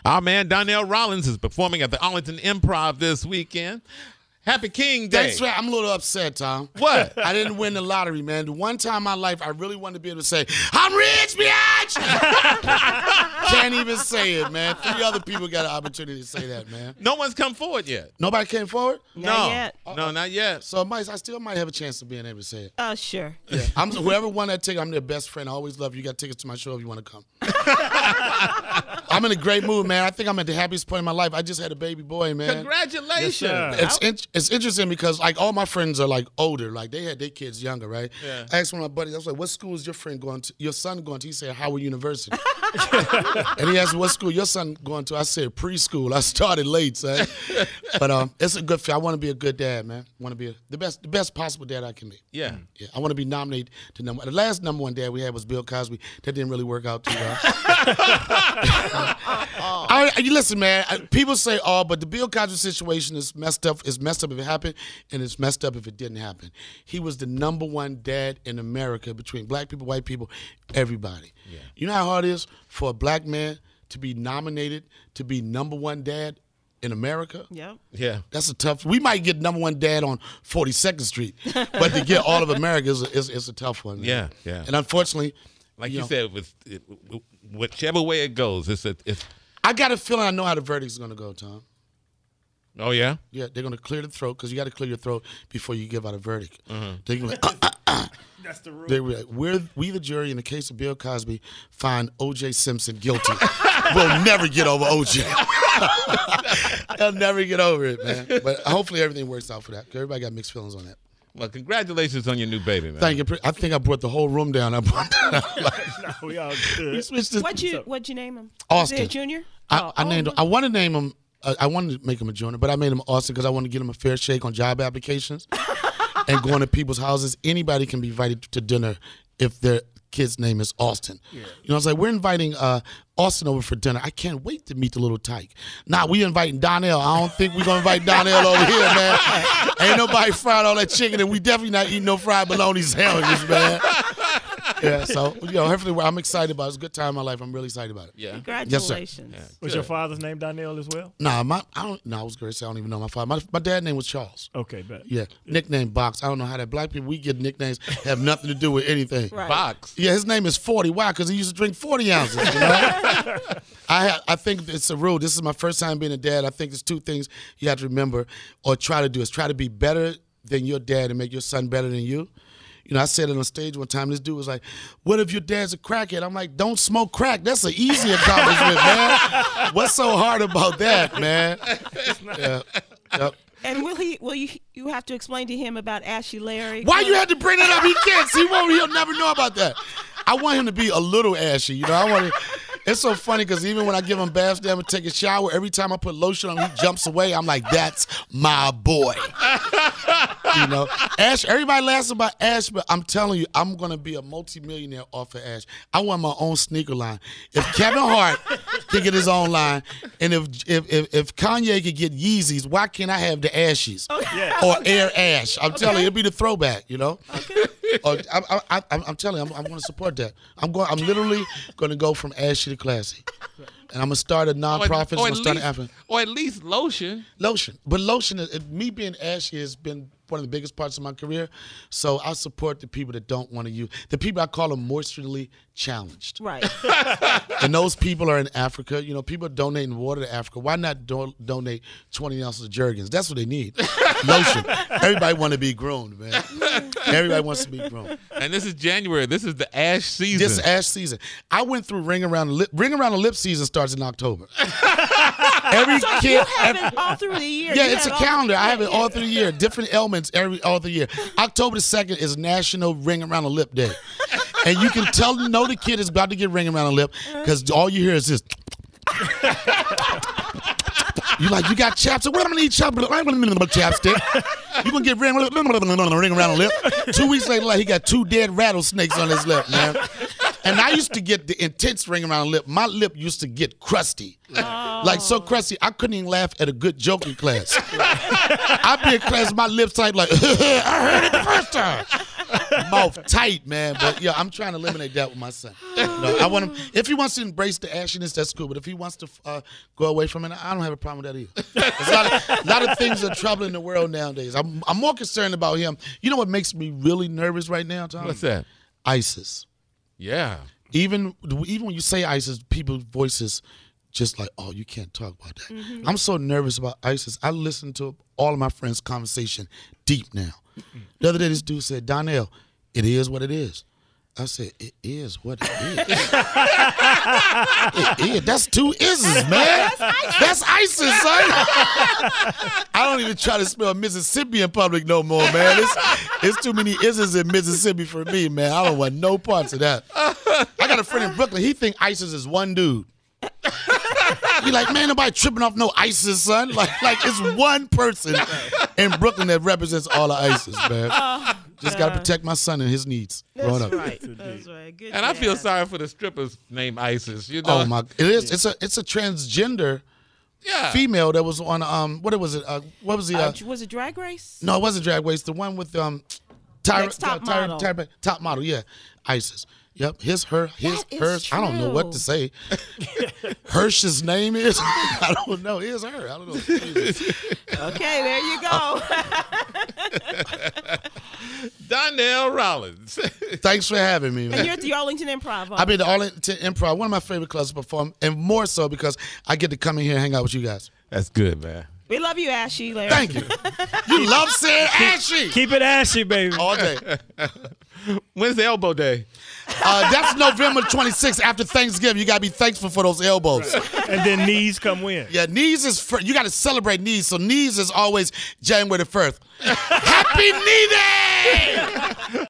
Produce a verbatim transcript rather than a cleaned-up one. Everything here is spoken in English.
Our man Donnell Rollins is performing at the Arlington Improv this weekend. Happy King Day. That's right. I'm a little upset, Tom. What? I didn't win the lottery, man. The one time in my life I really wanted to be able to say, I'm rich, bitch! Can't even say it, man. Three other people got an opportunity to say that, man. No one's come forward yet. Nobody came forward? Not no. yet. No, not yet. So I, might, I still might have a chance of being able to say it. Oh, uh, sure. Yeah. I'm, whoever won that ticket, I'm their best friend. I always love you. You got tickets to my show if you want to come. I'm in a great mood, man. I think I'm at the happiest point in my life. I just had a baby boy, man. Congratulations. Yes, It's in, it's interesting because like all my friends are like older, like they had their kids younger, right? Yeah. I asked one of my buddies, I was like, "What school is your friend going to? Your son going to?" He said, "Howard University." And he asked me, "What school your son going to?" I said, "Preschool." I started late, son. But um, it's a good fit. I want to be a good dad, man. I want to be a, the best, the best possible dad I can be. Yeah. Yeah. I want to be nominated to number. The last number one dad we had was Bill Cosby. That didn't really work out too well. I, I, you listen, man. I, people say, "Oh, but the Bill Cosby situation is messed up. It's messed up if it happened, and it's messed up if it didn't happen." He was the number one dad in America between black people, white people, everybody. Yeah. You know how hard it is for a black man to be nominated to be number one dad in America? Yep. Yeah. That's a tough. We might get number one dad on forty-second Street, but to get all of America is a, is, is a tough one. Man. Yeah, yeah. And unfortunately, Like you you, know, said, with it, whichever way it goes, it's a, it's. I got a feeling I know how the verdict's going to go, Tom. Oh yeah. Yeah, they're going to clear the throat because you got to clear your throat before you give out a verdict. Mm-hmm. They're going to. That's the rule. They were like, we're, we, the jury, in the case of Bill Cosby, find O J Simpson guilty. We'll never get over O J. They'll never get over it, man. But hopefully everything works out for that. Everybody got mixed feelings on that. Well, congratulations on your new baby, man. Thank you. I think I brought the whole room down. I brought No, we all good. we switched this. What'd you What'd you name him? Austin. Is he a junior? I, Oh, I named him. I wanted to name him. Uh, I wanted to make him a junior, but I made him Austin because I wanted to get him a fair shake on job applications and going to people's houses. Anybody can be invited to dinner if their kid's name is Austin. Yeah. You know, I was like, we're inviting uh, Austin over for dinner. I can't wait to meet the little tyke. Nah, we inviting Donnell. I don't think we're gonna invite Donnell over here, man. Ain't nobody fried all that chicken, and we definitely not eating no fried bologna sandwiches, man. Yeah, so you know, hopefully I'm excited about it. It's a good time in my life. I'm really excited about it. Yeah. Congratulations. Yes, Was your father's name Donnell as well? Nah, my I don't. No, I was gonna say I don't even know my father. My, my dad's name was Charles. Okay, bet. Yeah, nickname Box. I don't know how that black people we get nicknames have nothing to do with anything. Right. Box. Yeah, his name is forty. Why? Because he used to drink forty ounces. You know? I ha- I think it's a rule. This is my first time being a dad. I think there's two things you have to remember or try to do is try to be better than your dad and make your son better than you. You know, I said it on stage one time. This dude was like, "What if your dad's a crackhead?" I'm like, "Don't smoke crack. That's an easy accomplishment, man. What's so hard about that, man?" Yeah. Yep. And will he? Will you? You have to explain to him about Ashley Larry. Why you had to bring it up? He can't. He won't. He'll never know about that. I want him to be a little ashy. You know, I want. To, it's so funny because even when I give him baths, damn, and take a shower, every time I put lotion on him, he jumps away. I'm like, that's my boy. You know, Ash. Everybody laughs about Ash, but I'm telling you, I'm gonna be a multimillionaire off of Ash. I want my own sneaker line. If Kevin Hart could get his own line, and if if if, if Kanye could get Yeezys, why can't I have the Ashies Yeah. or Air Ash? I'm telling you, it'd be the throwback. You know. Okay. Or, I, I, I, I'm telling you, I'm, I'm going to support that. I'm going. I'm literally going to go from ashy to classy, and I'm going to start a nonprofit. Or, or, I'm going at to start least, an African or at least lotion. lotion. But lotion, is- me being ashy has been one of the biggest parts of my career. So I support the people that don't want to use the people. I call them moisturally challenged, Right. and those people are in Africa. You know, people are donating water to Africa. Why not do- donate twenty ounces of Jergens? That's what they need. Lotion. Everybody want to be groomed, man. Everybody wants to be groomed. And this is January. This is the ash season. This is ash season. I went through ring around the lip. Ring around the lip season starts in October. Every So kid. you have every- it all through the year. yeah, You it's a have all- calendar. I have it yeah, all yeah. through the year. Different elements every all through the year. October the second is National Ring Around the Lip Day, and you can tell know the kid is about to get ring around the lip because all you hear is this. You like, you got chapstick? What am I gonna need chapstick? I'm gonna need chapstick. You gonna get ring, ring around the lip? Two weeks later, like he got two dead rattlesnakes on his lip, man. And I used to get the intense ring around the lip. My lip used to get crusty, like so crusty I couldn't even laugh at a good joke in class. I'd be in class, my lips tight, like I heard it the first time. mouth tight, man. But yeah, I'm trying to eliminate that with my son. You know, I want him. If he wants to embrace the ashiness, that's cool. But if he wants to uh, go away from it, I don't have a problem with that either. There's a lot of, a lot of things are troubling the world nowadays. I'm, I'm more concerned about him. You know what makes me really nervous right now, Tom? What's that? ISIS. Yeah. Even even when you say ISIS, people's voices just like, oh, you can't talk about that. Mm-hmm. I'm so nervous about ISIS. I listen to all of my friends' conversation deep now. Mm-hmm. The other day, this dude said, Donnell, it is what it is. I said, it is what it is. it is. That's two ISIS, man. That's ISIS, son. I don't even try to spell Mississippi in public no more, man. It's, it's too many ISIS in Mississippi for me, man. I don't want no parts of that. I got a friend in Brooklyn. He think ISIS is one dude. He like, man, nobody tripping off no ISIS, son. Like, like it's one person in Brooklyn that represents all of ISIS, man. Oh, just got to protect my son and his needs. That's up. right. That's right. Good and job. I feel sorry for the strippers named ISIS. You know? Oh my, it is. It's a it's a transgender yeah. female that was on um what was it? Uh, what was the? Uh, Uh, was it Drag Race? no, it wasn't Drag Race. The one with um, Tyra, Next Top Tyra, Model. Tyra, Tyra, top model. Yeah, ISIS. Yep, his, her, his, That is hers. I don't know what to say. Hirsch's name is. I don't know. It's her. I don't know. Okay, there you go. Donnell Rollins. Thanks for having me, man. And you're at the Arlington Improv. I've been to Arlington Improv, one of my favorite clubs to perform, and more so because I get to come in here and hang out with you guys. That's good, man. We love you, Ashy. Larry. Thank you. You love saying ashy Keep it ashy, baby. all day. When's the elbow day? Uh, that's November twenty-sixth after Thanksgiving. You got to be thankful for those elbows. And then knees come win. Yeah, knees is fir- you got to celebrate knees. So knees is always January the first. Happy Knee Day!